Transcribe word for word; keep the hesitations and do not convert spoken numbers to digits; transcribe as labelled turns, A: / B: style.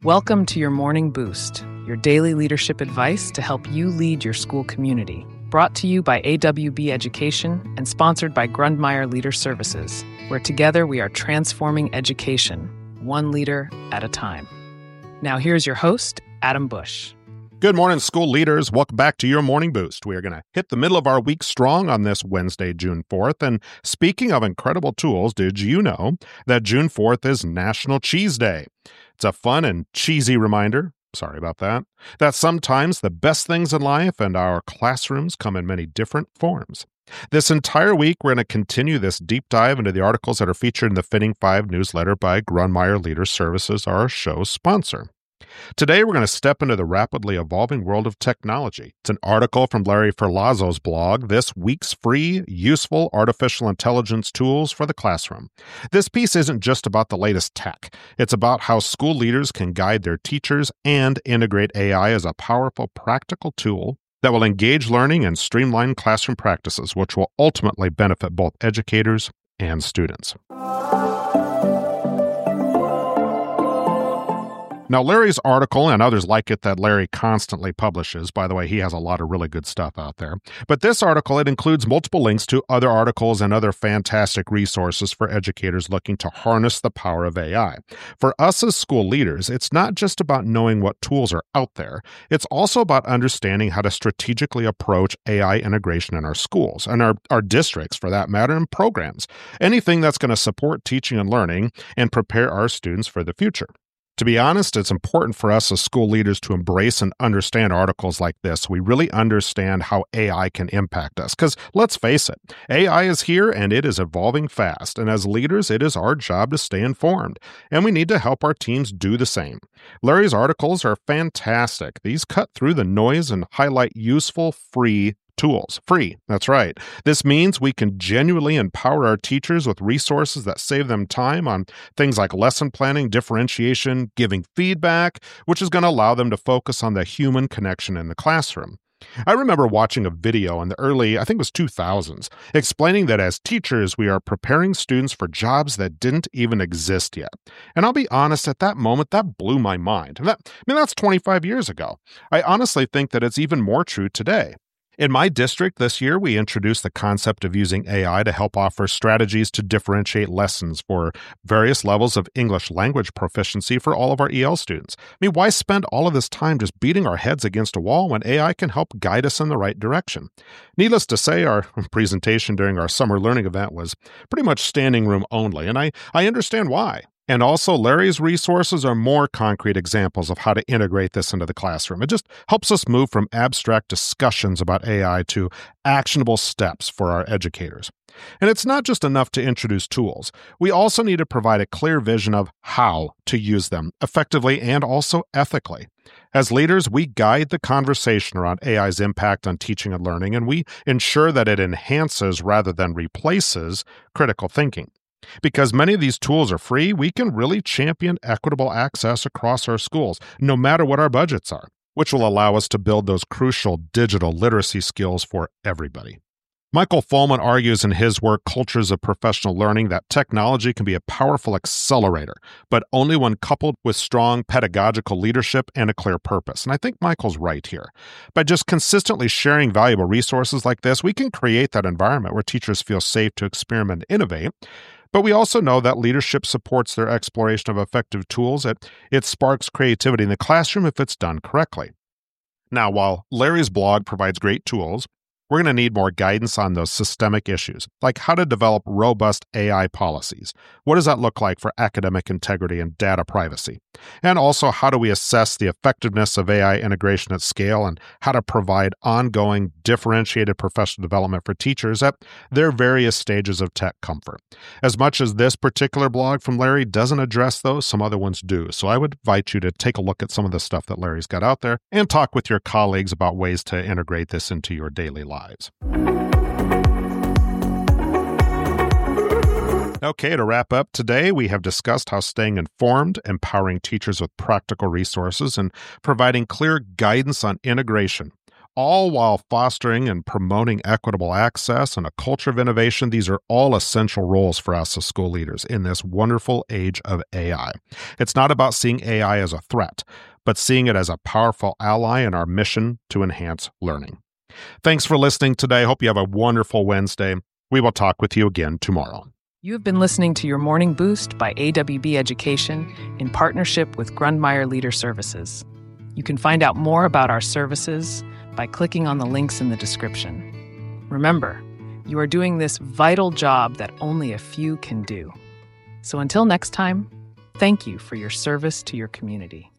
A: Welcome to your Morning Boost, your daily leadership advice to help you lead your school community. Brought to you by A W B Education and sponsored by Grundmeyer Leader Services, where together we are transforming education, one leader at a time. Now here's your host, Adam Bush.
B: Good morning, school leaders. Welcome back to your Morning Boost. We are going to hit the middle of our week strong on this Wednesday, June fourth. And speaking of incredible tools, did you know that June fourth is National Cheese Day? It's a fun and cheesy reminder, sorry about that, that sometimes the best things in life and our classrooms come in many different forms. This entire week, we're going to continue this deep dive into the articles that are featured in the Fitting Five newsletter by Grundmeyer Leader Services, our show's sponsor. Today, we're going to step into the rapidly evolving world of technology. It's an article from Larry Ferlazzo's blog, This Week's Free, Useful Artificial Intelligence Tools for the Classroom. This piece isn't just about the latest tech. It's about how school leaders can guide their teachers and integrate A I as a powerful, practical tool that will engage learning and streamline classroom practices, which will ultimately benefit both educators and students. Now, Larry's article and others like it that Larry constantly publishes, by the way, he has a lot of really good stuff out there. But this article, it includes multiple links to other articles and other fantastic resources for educators looking to harness the power of A I. For us as school leaders, it's not just about knowing what tools are out there. It's also about understanding how to strategically approach A I integration in our schools and our, our districts, for that matter, and programs. Anything that's going to support teaching and learning and prepare our students for the future. To be honest, it's important for us as school leaders to embrace and understand articles like this so we really understand how A I can impact us. Because let's face it, A I is here and it is evolving fast. And as leaders, it is our job to stay informed. And we need to help our teams do the same. Larry's articles are fantastic. These cut through the noise and highlight useful, free tools. Free, that's right. This means we can genuinely empower our teachers with resources that save them time on things like lesson planning, differentiation, giving feedback, which is going to allow them to focus on the human connection in the classroom. I remember watching a video in the early, I think it was two thousands, explaining that as teachers, we are preparing students for jobs that didn't even exist yet. And I'll be honest, at that moment, that blew my mind. That, I mean, that's twenty-five years ago. I honestly think that it's even more true today. In my district this year, we introduced the concept of using A I to help offer strategies to differentiate lessons for various levels of English language proficiency for all of our E L students. I mean, why spend all of this time just beating our heads against a wall when A I can help guide us in the right direction? Needless to say, our presentation during our summer learning event was pretty much standing room only, and I, I understand why. And also, Larry's resources are more concrete examples of how to integrate this into the classroom. It just helps us move from abstract discussions about A I to actionable steps for our educators. And it's not just enough to introduce tools. We also need to provide a clear vision of how to use them effectively and also ethically. As leaders, we guide the conversation around A I's impact on teaching and learning, and we ensure that it enhances rather than replaces critical thinking. Because many of these tools are free, we can really champion equitable access across our schools, no matter what our budgets are, which will allow us to build those crucial digital literacy skills for everybody. Michael Fullman argues in his work, Cultures of Professional Learning, that technology can be a powerful accelerator, but only when coupled with strong pedagogical leadership and a clear purpose. And I think Michael's right here. By just consistently sharing valuable resources like this, we can create that environment where teachers feel safe to experiment and innovate. But we also know that leadership supports their exploration of effective tools. It, it sparks creativity in the classroom if it's done correctly. Now, while Larry's blog provides great tools, we're going to need more guidance on those systemic issues, like how to develop robust A I policies. What does that look like for academic integrity and data privacy? And also, how do we assess the effectiveness of A I integration at scale and how to provide ongoing, differentiated professional development for teachers at their various stages of tech comfort? As much as this particular blog from Larry doesn't address those, some other ones do. So I would invite you to take a look at some of the stuff that Larry's got out there and talk with your colleagues about ways to integrate this into your daily life. Lives. Okay, to wrap up today, we have discussed how staying informed, empowering teachers with practical resources, and providing clear guidance on integration all while fostering and promoting equitable access and a culture of innovation. These are all essential roles for us as school leaders in this wonderful age of A I. It's not about seeing A I as a threat, but seeing it as a powerful ally in our mission to enhance learning. Thanks for listening today. Hope you have a wonderful Wednesday. We will talk with you again tomorrow.
A: You have been listening to your Morning Boost by A W B Education in partnership with Grundmeyer Leader Services. You can find out more about our services by clicking on the links in the description. Remember, you are doing this vital job that only a few can do. So until next time, thank you for your service to your community.